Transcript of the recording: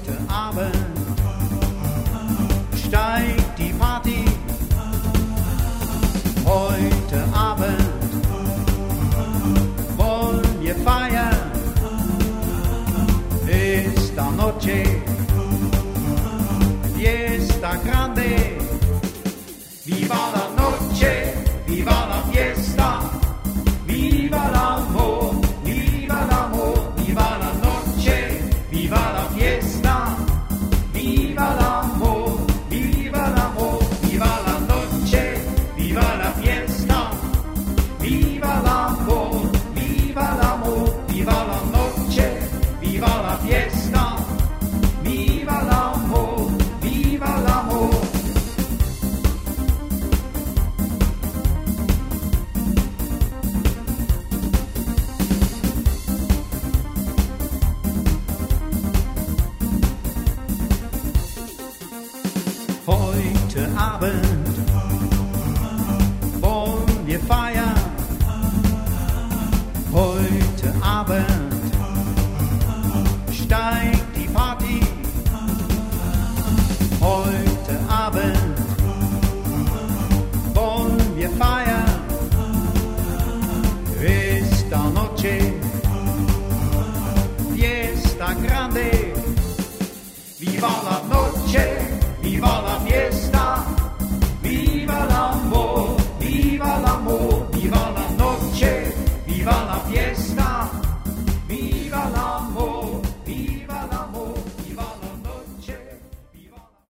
Heute Abend steigt die Party. Heute Abend wollen wir feiern. Esta noche, fiesta grande. Viva la noche, viva la fiesta, viva l'amor, viva l'amor, viva la noche, viva la fiesta, viva l'amor, viva l'amor, viva la noche, viva la fiesta, viva l'amor, viva l'amor, viva la noche, viva la fiesta, viva l'amor, viva l'amor. Heute Abend